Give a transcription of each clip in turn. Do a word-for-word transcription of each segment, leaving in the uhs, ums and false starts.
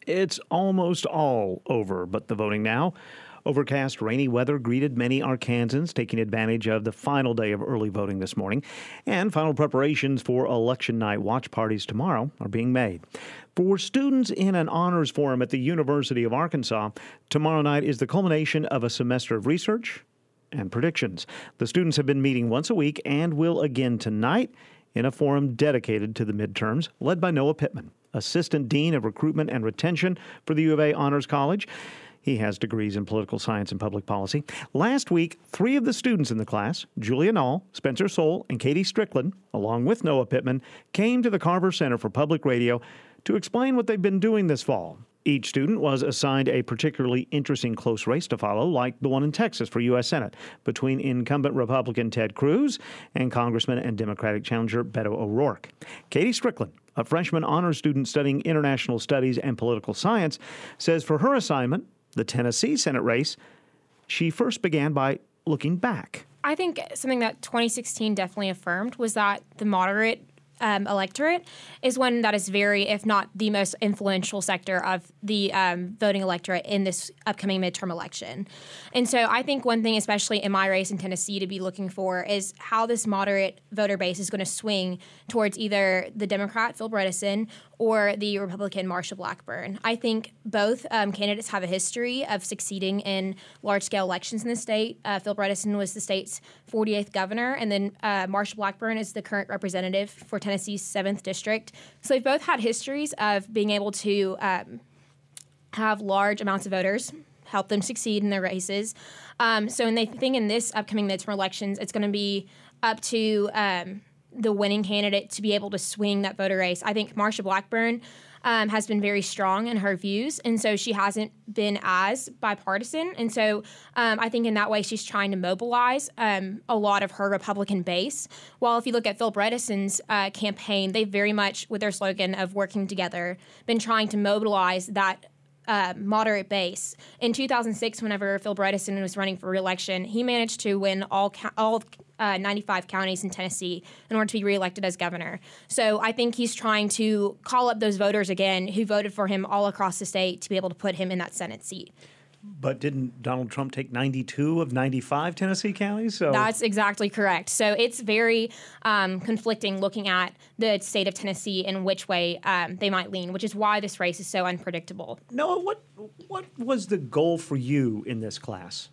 It's almost all over, but the voting now. Overcast, rainy weather greeted many Arkansans taking advantage of the final day of early voting this morning. And final preparations for election night watch parties tomorrow are being made. For students in an honors forum at the University of Arkansas, tomorrow night is the culmination of a semester of research and predictions. The students have been meeting once a week and will again tonight in a forum dedicated to the midterms, led by Noah Pittman, Assistant Dean of Recruitment and Retention for the U of A Honors College. He has degrees in political science and public policy. Last week, three of the students in the class, Julia Nall, Spencer Soule, and Katie Strickland, along with Noah Pittman, came to the Carver Center for Public Radio to explain what they've been doing this fall. Each student was assigned a particularly interesting close race to follow, like the one in Texas for U S Senate, between incumbent Republican Ted Cruz and Congressman and Democratic challenger Beto O'Rourke. Katie Strickland, a freshman honors student studying international studies and political science, says for her assignment, the Tennessee Senate race, she first began by looking back. I think something that twenty sixteen definitely affirmed was that the moderate um, electorate is one that is very, if not the most influential sector of the um, voting electorate in this upcoming midterm election. And so I think one thing, especially in my race in Tennessee, to be looking for is how this moderate voter base is going to swing towards either the Democrat, Phil Bredesen, or the Republican Marsha Blackburn. I think both um, candidates have a history of succeeding in large-scale elections in the state. Uh, Phil Bredesen was the state's forty-eighth governor, and then uh, Marsha Blackburn is the current representative for Tennessee's seventh District. So they've both had histories of being able to um, have large amounts of voters, help them succeed in their races. Um, so and they think in this upcoming midterm elections, it's going to be up to um, the winning candidate to be able to swing that voter race. I think Marsha Blackburn um, has been very strong in her views, and so she hasn't been as bipartisan. And so um, I think in that way she's trying to mobilize um, a lot of her Republican base. While if you look at Phil Bredesen's uh, campaign, they very much, with their slogan of working together, been trying to mobilize that Uh, moderate base. In two thousand six, whenever Phil Bredesen was running for re-election, he managed to win all all uh, ninety-five counties in Tennessee in order to be reelected as governor. So I think he's trying to call up those voters again who voted for him all across the state to be able to put him in that Senate seat. But didn't Donald Trump take ninety-two of ninety-five Tennessee counties? So that's exactly correct. So it's very um, conflicting looking at the state of Tennessee and which way um, they might lean, which is why this race is so unpredictable. Noah, what what was the goal for you in this class?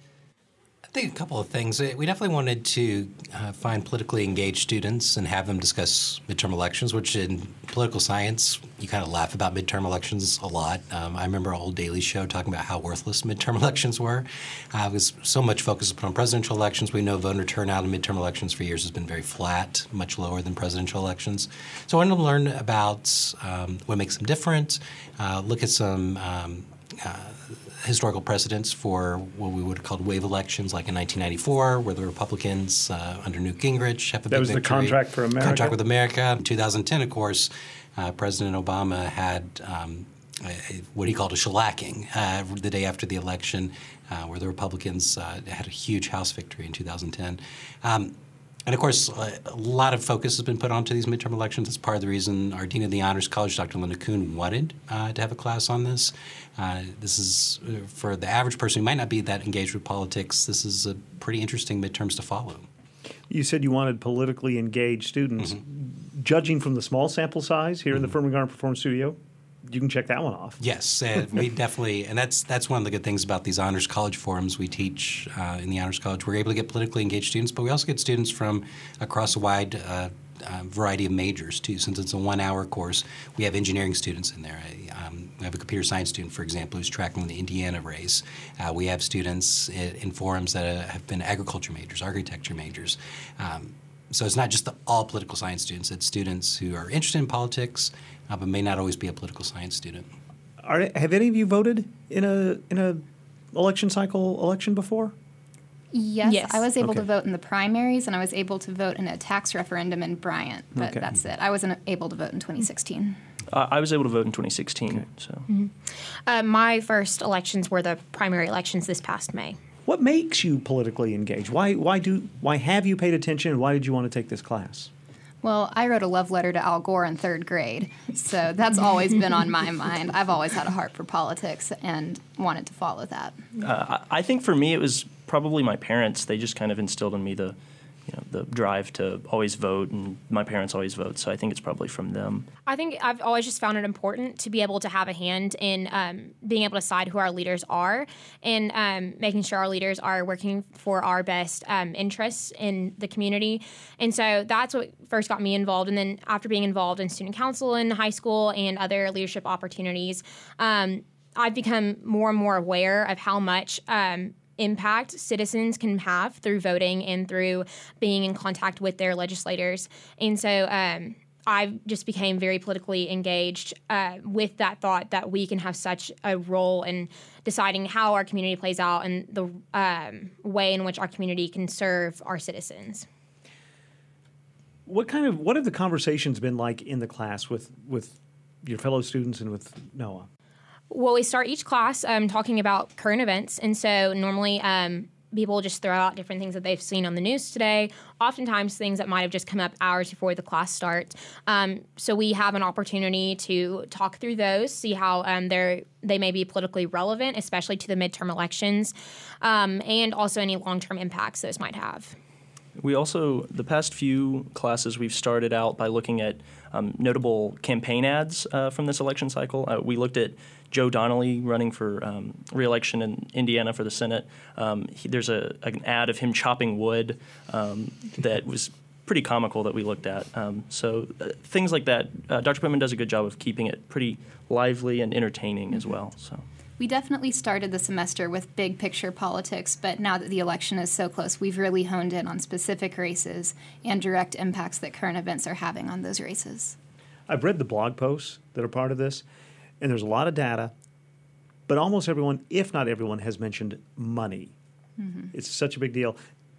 I think a couple of things. We definitely wanted to uh, find politically engaged students and have them discuss midterm elections, which in political science, you kind of laugh about midterm elections a lot. Um, I remember an old Daily Show talking about how worthless midterm elections were. Uh, it was so much focus upon presidential elections. We know voter turnout in midterm elections for years has been very flat, much lower than presidential elections. So I wanted to learn about um, what makes them different, uh, look at some um, uh, historical precedents for what we would have called wave elections, like in nineteen ninety-four, where the Republicans uh, under Newt Gingrich have a big victory. That was the Contract for America. Contract with America. In two thousand ten, of course, uh, President Obama had um, a, a, what he called a shellacking uh, the day after the election, uh, where the Republicans uh, had a huge House victory in two thousand ten. Um, And, of course, a lot of focus has been put onto these midterm elections. That's part of the reason our Dean of the Honors College, Doctor Linda Kuhn, wanted uh, to have a class on this. Uh, this is, uh, for the average person who might not be that engaged with politics, this is a pretty interesting midterms to follow. You said you wanted politically engaged students. Mm-hmm. Judging from the small sample size here mm-hmm. in the Furman Garden Performance Studio, you can check that one off. Yes, uh, we definitely, and that's that's one of the good things about these Honors College forums we teach uh, in the Honors College. We're able to get politically engaged students, but we also get students from across a wide uh, uh, variety of majors, too. Since it's a one-hour course, we have engineering students in there. Um, we have a computer science student, for example, who's tracking the Indiana race. Uh, we have students in, in forums that uh, have been agriculture majors, architecture majors. Um, so it's not just the all political science students. It's students who are interested in politics, Uh, but may not always be a political science student. Are, have any of you voted in a in a election cycle election before? Yes, yes. I was able okay. to vote in the primaries, and I was able to vote in a tax referendum in Bryant, but okay. that's it. I wasn't able to vote in twenty sixteen. Uh, I was able to vote in twenty sixteen. Okay. So, mm-hmm. uh, my first elections were the primary elections this past May. What makes you politically engaged? Why why do why have you paid attention, and why did you want to take this class? Well, I wrote a love letter to Al Gore in third grade, so that's always been on my mind. I've always had a heart for politics and wanted to follow that. Uh, I think for me it was probably my parents. They just kind of instilled in me the, you know, the drive to always vote, and my parents always vote, so I think it's probably from them. I think I've always just found it important to be able to have a hand in um, being able to decide who our leaders are and um, making sure our leaders are working for our best um, interests in the community. And so that's what first got me involved. And then after being involved in student council in high school and other leadership opportunities, um, I've become more and more aware of how much um, impact citizens can have through voting and through being in contact with their legislators. And so um, I just became very politically engaged uh, with that thought that we can have such a role in deciding how our community plays out and the um, way in which our community can serve our citizens. What kind of what have the conversations been like in the class with with your fellow students and with Noah? Well, we start each class um, talking about current events, and so normally um, people just throw out different things that they've seen on the news today, oftentimes things that might have just come up hours before the class starts. Um, so we have an opportunity to talk through those, see how um, they're, they may be politically relevant, especially to the midterm elections, um, and also any long-term impacts those might have. We also, the past few classes, we've started out by looking at um, notable campaign ads uh, from this election cycle. Uh, we looked at Joe Donnelly running for um, re-election in Indiana for the Senate. Um, he, there's a, an ad of him chopping wood um, that was pretty comical that we looked at. Um, so uh, things like that. Uh, Doctor Pittman does a good job of keeping it pretty lively and entertaining as well. So. We definitely started the semester with big picture politics, but now that the election is so close, we've really honed in on specific races and direct impacts that current events are having on those races. I've read the blog posts that are part of this, and there's a lot of data, but almost everyone, if not everyone, has mentioned money. Mm-hmm. It's such a big deal.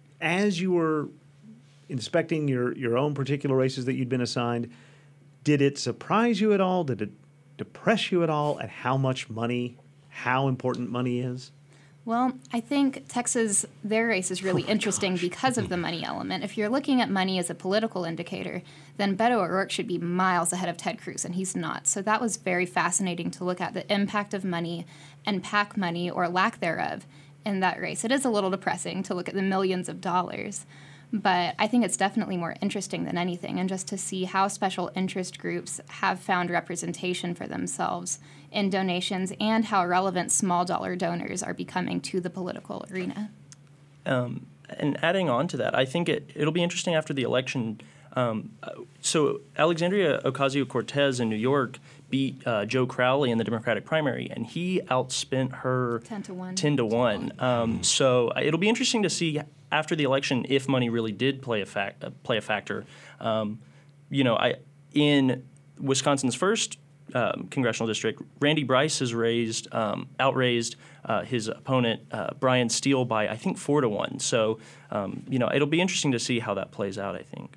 As you were inspecting your, your own particular races that you'd been assigned, did it surprise you at all? Did it depress you at all at how much money, how important money is? Well, I think Texas, their race is really oh interesting gosh. because of the money element. If you're looking at money as a political indicator, then Beto O'Rourke should be miles ahead of Ted Cruz, and he's not. So that was very fascinating to look at the impact of money and PAC money, or lack thereof, in that race. It is a little depressing to look at the millions of dollars, but I think it's definitely more interesting than anything, and just to see how special interest groups have found representation for themselves in donations and how relevant small dollar donors are becoming to the political arena. Um, and adding on to that, I think it, it'll be interesting after the election. Um, so Alexandria Ocasio-Cortez in New York beat uh, Joe Crowley in the Democratic primary, and he outspent her ten to one. ten to one. Um, so it'll be interesting to see after the election if money really did play a fac- uh, play a factor. Um, you know, I in Wisconsin's first um, congressional district, Randy Bryce has raised um, outraised uh, his opponent uh, Brian Steele by I think four to one. So um, you know, it'll be interesting to see how that plays out, I think.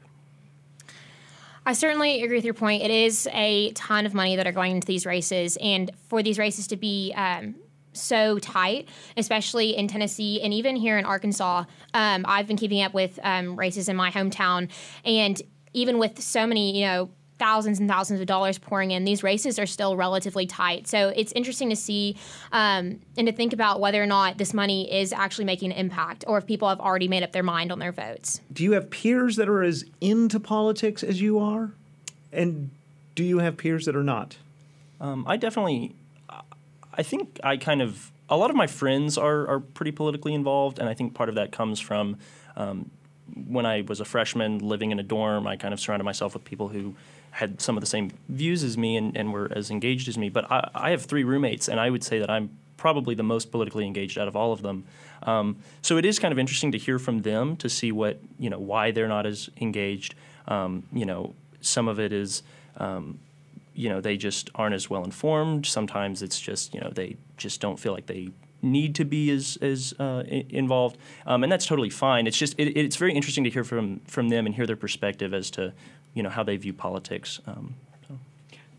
I certainly agree with your point. It is a ton of money that are going into these races, and for these races to be um, so tight, especially in Tennessee and even here in Arkansas, um, I've been keeping up with um, races in my hometown, and even with so many, you know, thousands and thousands of dollars pouring in, these races are still relatively tight. So it's interesting to see um, and to think about whether or not this money is actually making an impact, or if people have already made up their mind on their votes. Do you have peers that are as into politics as you are? And do you have peers that are not? Um, I definitely, I think I kind of, a lot of my friends are, are pretty politically involved, and I think part of that comes from um, when I was a freshman living in a dorm, I kind of surrounded myself with people who had some of the same views as me and, and were as engaged as me. But I, I have three roommates, and I would say that I'm probably the most politically engaged out of all of them. Um, so it is kind of interesting to hear from them to see what, you know, why they're not as engaged. Um, you know, some of it is, um, you know, they just aren't as well informed. Sometimes it's just, you know, they just don't feel like they need to be as as uh, involved, um, and that's totally fine. It's just it, it's very interesting to hear from from them and hear their perspective as to, you know, how they view politics. Um, so.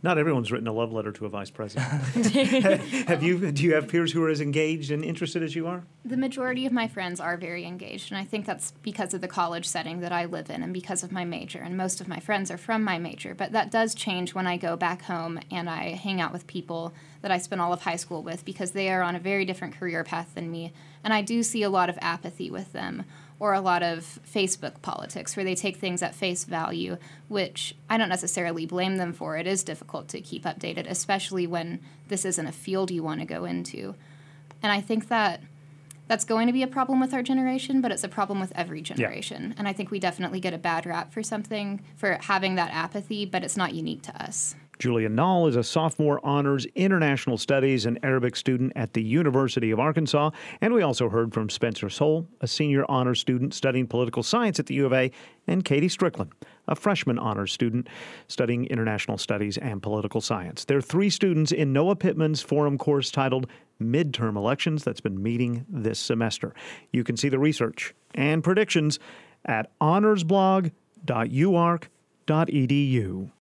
Not everyone's written a love letter to a vice president. Have you? Do you have peers who are as engaged and interested as you are? The majority of my friends are very engaged, and I think that's because of the college setting that I live in and because of my major, and most of my friends are from my major. But that does change when I go back home and I hang out with people that I spent all of high school with, because they are on a very different career path than me, and I do see a lot of apathy with them, or a lot of Facebook politics where they take things at face value, which I don't necessarily blame them for. It is difficult to keep updated, especially when this isn't a field you want to go into. And I think that that's going to be a problem with our generation, but it's a problem with every generation. Yeah. And I think we definitely get a bad rap for something, for having that apathy, but it's not unique to us. Julia Nall is a sophomore honors international studies and Arabic student at the University of Arkansas. And we also heard from Spencer Soule, a senior honors student studying political science at the U of A, and Katie Strickland, a freshman honors student studying international studies and political science. They're three students in Noah Pittman's forum course titled Midterm Elections that's been meeting this semester. You can see the research and predictions at honorsblog dot u ark dot e d u.